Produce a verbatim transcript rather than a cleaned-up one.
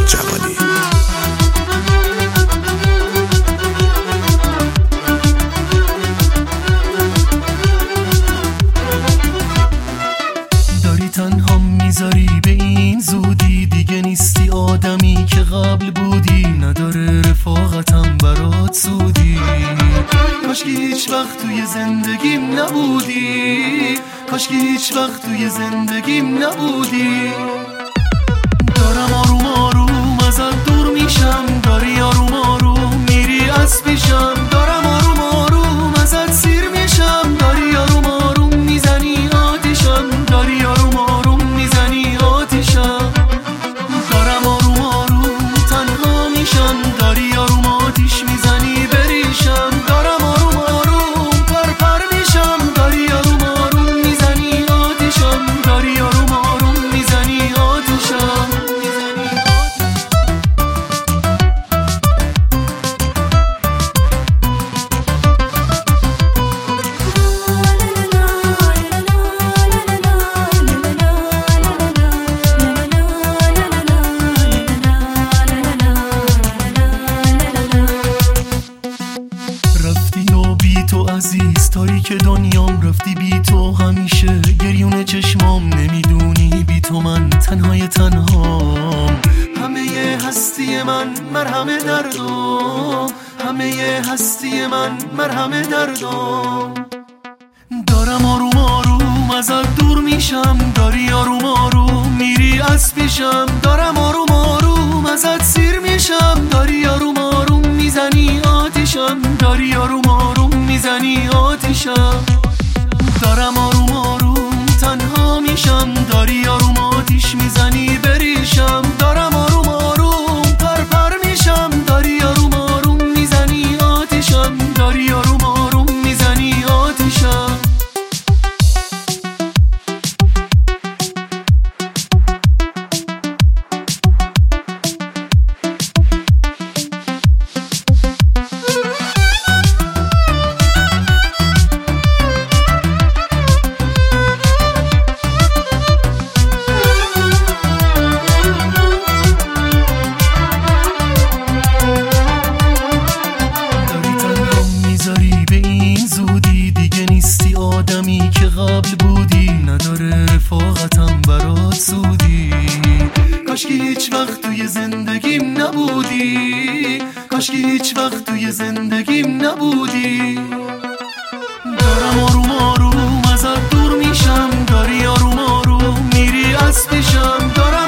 جوانی. داری تنها میذاری به این زودی، دیگه نیستی آدمی که قبل بودی، نداره رفاقتم برات سودی. کاشکی هیچ وقت توی زندگیم نبودی، کاشکی هیچ وقت توی زندگیم نبودی. دارم آروم آروم ازت دور میشم، داری آروم آروم میری از پیشم. دارم آروم آروم ازت سیر میشم، داری آروم آروم میزنی آتیشم، داری آروم آروم میزنی آتیشم. دارم آروم آروم تنها میشم، داری آروم آتیش میزنی بریشم. دارم آروم آروم پر پر میشم، داری آروم آروم میزنی آتیشم، داری آروم آروم میزنی آتیشم. رفتی و بی تو عزیز تاریک دنیام، رفتی بی تو همیشه گریون چشمام. نمیدونی بی تو من تنهای تنهام. همه ی هستی من مرهم دردم، همه ی هستی من مرهم دردم. دارم آروم آروم ازت دور میشم، داری آروم آروم میری از پیشم. دارم آروم آروم ازت سیر میشم، داری آروم آروم میزنی آتیشم، داری آروم آروم میزنی آتیشم. دارم آروم آروم تنها میشم، داری آروم آتیش میزنی بریشم. دارم آروم آروم پر پر میشم، داری آروم آروم میزنی آتیشم، داری آروم آروم میزنی آتیشم. آدمی که قبل بودی، نداره رفاقتم برات سودی. کاشکی هیچ وقت توی زندگیم نبودی، کاشکی هیچ وقت توی زندگیم نبودی. دارم آروم آروم ازت دور میشم، داری آروم آروم میری از پیشم. دارم